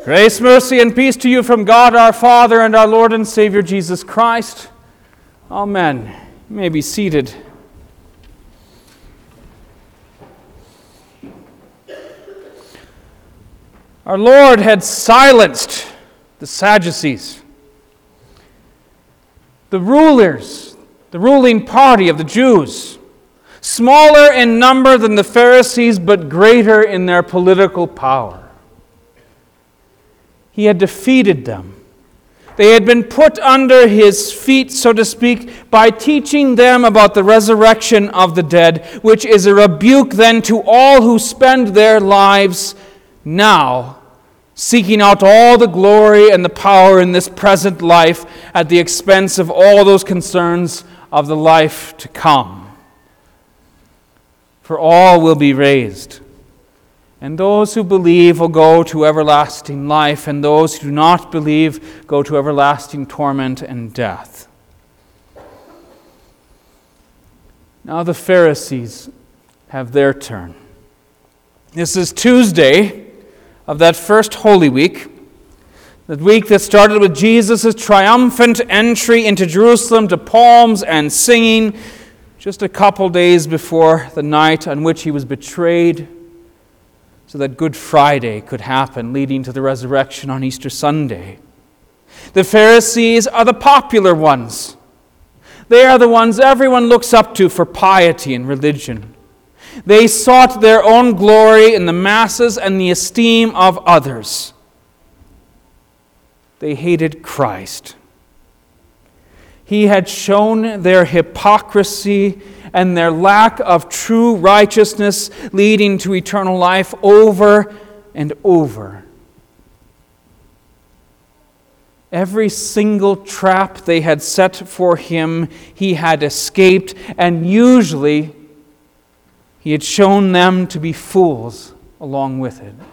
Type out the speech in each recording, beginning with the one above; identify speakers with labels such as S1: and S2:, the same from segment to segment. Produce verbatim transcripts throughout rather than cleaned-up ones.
S1: Grace, mercy, and peace to you from God our Father and our Lord and Savior Jesus Christ. Amen. You may be seated. Our Lord had silenced the Sadducees, the rulers, the ruling party of the Jews, smaller in number than the Pharisees, but greater in their political power. He had defeated them. They had been put under his feet, so to speak, by teaching them about the resurrection of the dead, which is a rebuke then to all who spend their lives now seeking out all the glory and the power in this present life at the expense of all those concerns of the life to come. For all will be raised. And those who believe will go to everlasting life, and those who do not believe go to everlasting torment and death. Now the Pharisees have their turn. This is Tuesday of that first Holy Week, the week that started with Jesus' triumphant entry into Jerusalem to palms and singing, just a couple days before the night on which he was betrayed, so that Good Friday could happen, leading to the resurrection on Easter Sunday. The Pharisees are the popular ones. They are the ones everyone looks up to for piety and religion. They sought their own glory in the masses and the esteem of others. They hated Christ. He had shown their hypocrisy and their lack of true righteousness leading to eternal life over and over. Every single trap they had set for him, he had escaped, and usually he had shown them to be fools along with it.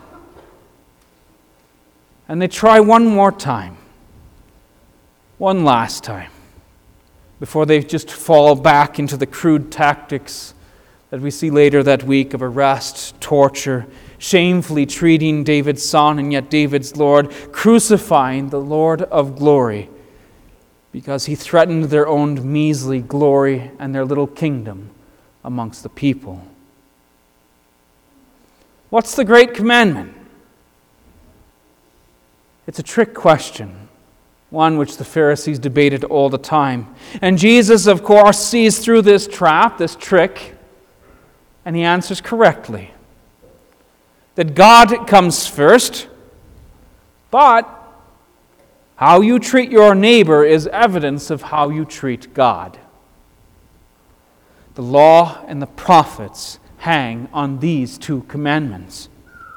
S1: And they try one more time, one last time, before they just fall back into the crude tactics that we see later that week of arrest, torture, shamefully treating David's son and yet David's Lord, crucifying the Lord of glory because he threatened their own measly glory and their little kingdom amongst the people. What's the great commandment? It's a trick question, one which the Pharisees debated all the time. And Jesus, of course, sees through this trap, this trick, and he answers correctly. That God comes first, but how you treat your neighbor is evidence of how you treat God. The law and the prophets hang on these two commandments.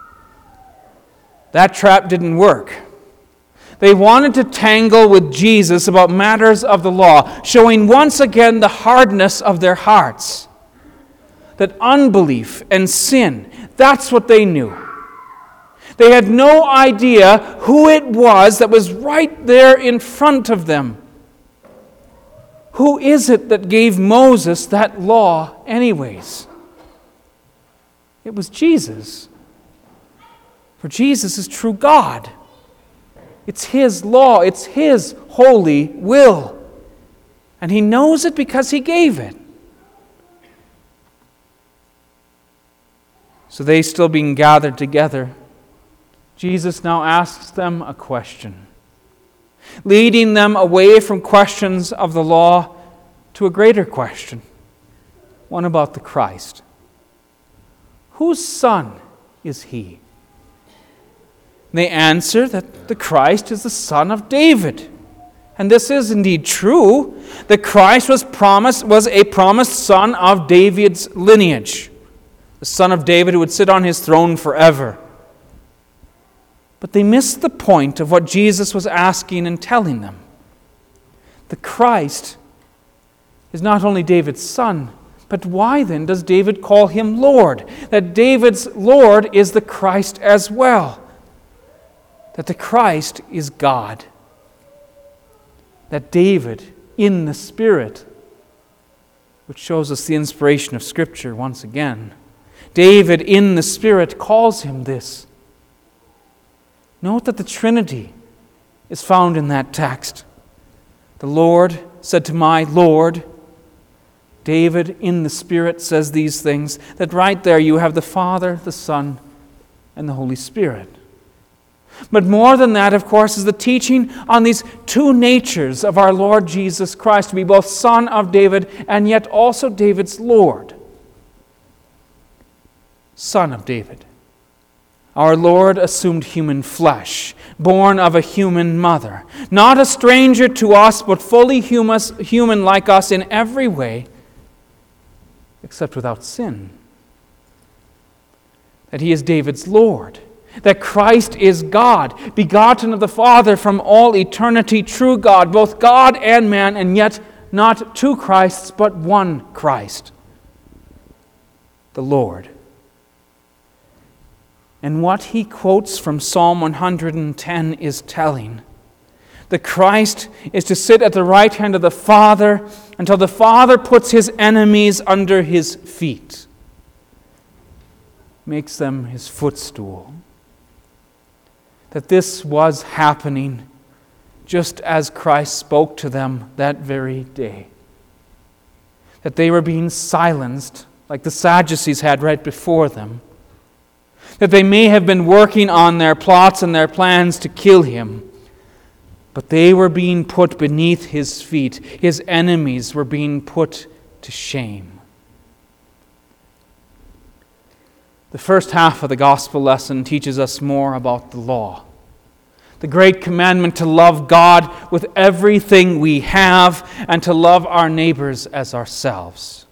S1: That trap didn't work. They wanted to tangle with Jesus about matters of the law, showing once again the hardness of their hearts. That unbelief and sin, that's what they knew. They had no idea who it was that was right there in front of them. Who is it that gave Moses that law anyways? It was Jesus. For Jesus is true God. It's His law. It's His holy will. And He knows it because He gave it. So they still being gathered together, Jesus now asks them a question, leading them away from questions of the law to a greater question, one about the Christ. Whose son is He? They answer that the Christ is the son of David. And this is indeed true. The Christ was promised was a promised son of David's lineage, the son of David who would sit on his throne forever. But they missed the point of what Jesus was asking and telling them. The Christ is not only David's son, but why then does David call him Lord? That David's Lord is the Christ as well. That the Christ is God. That David, in the Spirit, which shows us the inspiration of Scripture once again, David, in the Spirit, calls him this. Note that the Trinity is found in that text. The Lord said to my Lord. David in the Spirit says these things, that right there you have the Father, the Son, and the Holy Spirit. But more than that, of course, is the teaching on these two natures of our Lord Jesus Christ, to be both Son of David and yet also David's Lord. Son of David. Our Lord assumed human flesh, born of a human mother, not a stranger to us, but fully human like us in every way, except without sin. That he is David's Lord. That Christ is God, begotten of the Father from all eternity, true God, both God and man, and yet not two Christs, but one Christ, the Lord. And what he quotes from Psalm one hundred ten is telling. The Christ is to sit at the right hand of the Father until the Father puts his enemies under his feet, makes them his footstool. That this was happening just as Christ spoke to them that very day. That they were being silenced like the Sadducees had right before them. That they may have been working on their plots and their plans to kill him, but they were being put beneath his feet. His enemies were being put to shame. The first half of the gospel lesson teaches us more about the law. The great commandment to love God with everything we have and to love our neighbors as ourselves.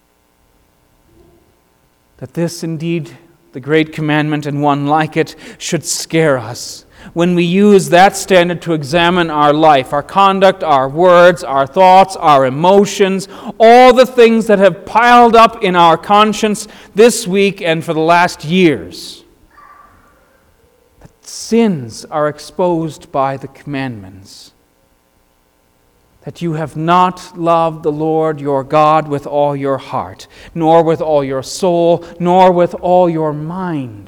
S1: That this indeed, the great commandment and one like it, should scare us when we use that standard to examine our life, our conduct, our words, our thoughts, our emotions, all the things that have piled up in our conscience this week and for the last years. That sins are exposed by the commandments. That you have not loved the Lord your God with all your heart, nor with all your soul, nor with all your mind.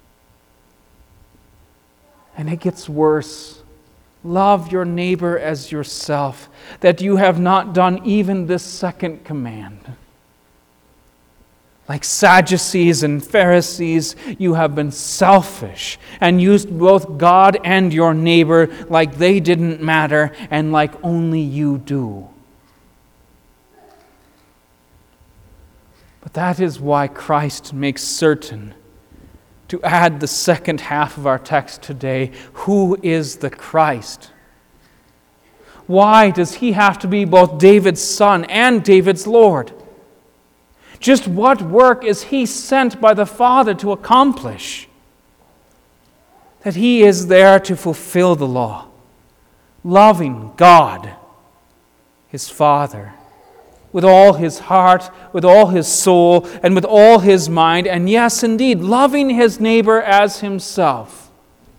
S1: And it gets worse. Love your neighbor as yourself, that you have not done even this second command. Like Sadducees and Pharisees, you have been selfish and used both God and your neighbor like they didn't matter and like only you do. But that is why Christ makes certain to add the second half of our text today. Who is the Christ? Why does he have to be both David's son and David's Lord? Just what work is he sent by the Father to accomplish? That he is there to fulfill the law, loving God, his Father, with all his heart, with all his soul, and with all his mind, and yes, indeed, loving his neighbor as himself.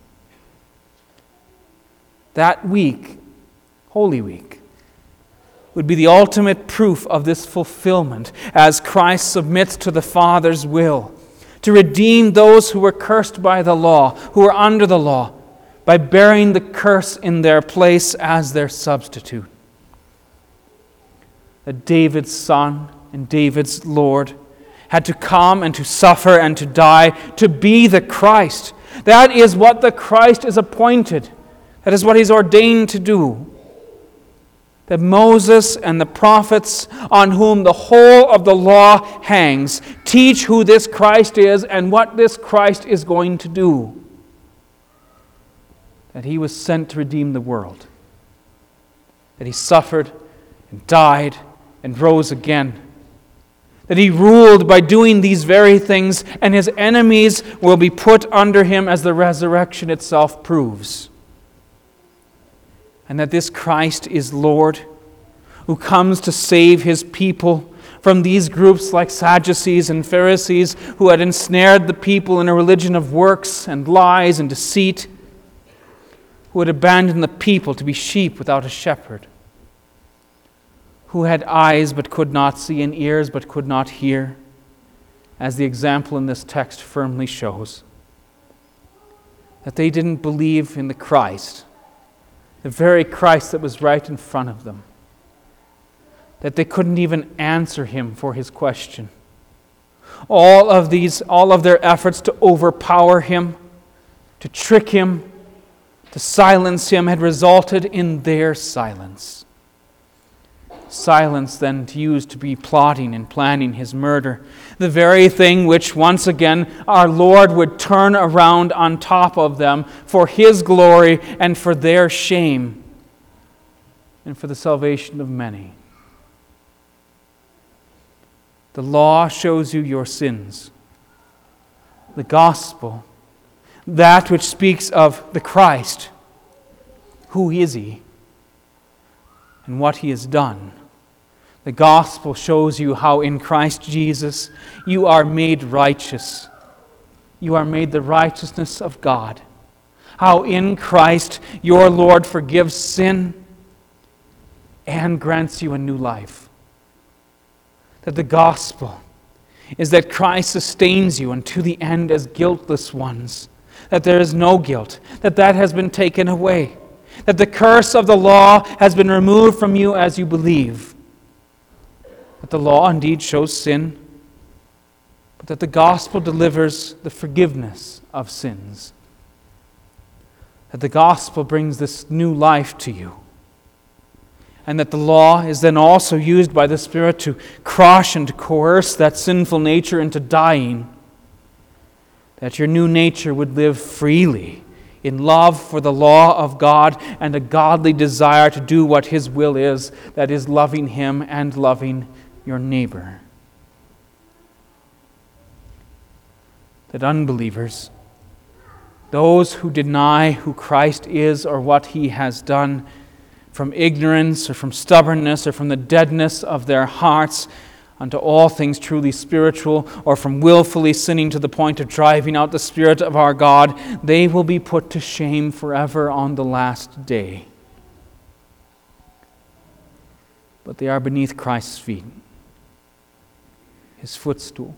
S1: That week, Holy Week, would be the ultimate proof of this fulfillment as Christ submits to the Father's will to redeem those who were cursed by the law, who were under the law, by bearing the curse in their place as their substitute. That David's son and David's Lord had to come and to suffer and to die to be the Christ. That is what the Christ is appointed. That is what he's ordained to do. That Moses and the prophets, on whom the whole of the law hangs, teach who this Christ is and what this Christ is going to do. That he was sent to redeem the world. That he suffered and died and rose again. That he ruled by doing these very things, and his enemies will be put under him, as the resurrection itself proves. And that this Christ is Lord, who comes to save his people from these groups like Sadducees and Pharisees, who had ensnared the people in a religion of works and lies and deceit, who had abandoned the people to be sheep without a shepherd, who had eyes but could not see and ears but could not hear, as the example in this text firmly shows. that they didn't believe in the Christ, the very Christ that was right in front of them, that they couldn't even answer him for his question. All of these, all of their efforts to overpower him, to trick him, to silence him had resulted in their silence. Silence then used to be plotting and planning his murder. The very thing which once again our Lord would turn around on top of them for his glory and for their shame and for the salvation of many. The law shows you your sins. The gospel, that which speaks of the Christ, who is he and what he has done. The gospel shows you how in Christ Jesus you are made righteous. You are made the righteousness of God. How in Christ your Lord forgives sin and grants you a new life. That the gospel is that Christ sustains you unto the end as guiltless ones. That there is no guilt. That that has been taken away. That the curse of the law has been removed from you as you believe. That the law indeed shows sin, but that the gospel delivers the forgiveness of sins. That the gospel brings this new life to you. And that the law is then also used by the Spirit to crush and to coerce that sinful nature into dying. That your new nature would live freely in love for the law of God and a godly desire to do what his will is, that is, loving him and loving your neighbor. That unbelievers, those who deny who Christ is or what he has done, from ignorance or from stubbornness or from the deadness of their hearts unto all things truly spiritual, or from willfully sinning to the point of driving out the Spirit of our God, they will be put to shame forever on the last day. But they are beneath Christ's feet, his footstool.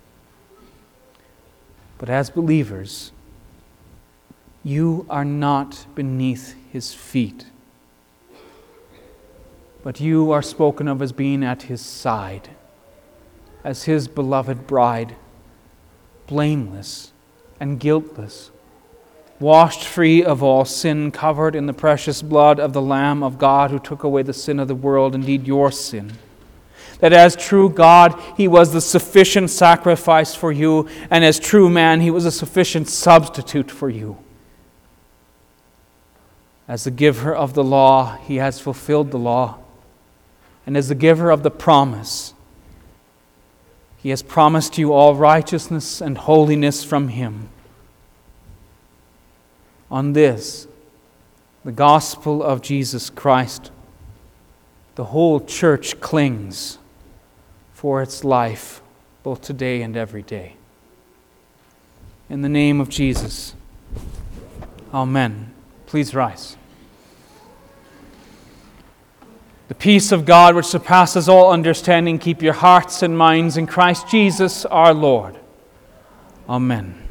S1: But as believers, you are not beneath his feet, but you are spoken of as being at his side, as his beloved bride, blameless and guiltless, washed free of all sin, covered in the precious blood of the Lamb of God who took away the sin of the world, indeed your sin. That as true God, he was the sufficient sacrifice for you, and as true man, he was a sufficient substitute for you. As the giver of the law, he has fulfilled the law. And as the giver of the promise, he has promised you all righteousness and holiness from him. On this, the gospel of Jesus Christ, the whole church clings for its life, both today and every day. In the name of Jesus, amen. Please rise. The peace of God, which surpasses all understanding, keep your hearts and minds in Christ Jesus our Lord. Amen.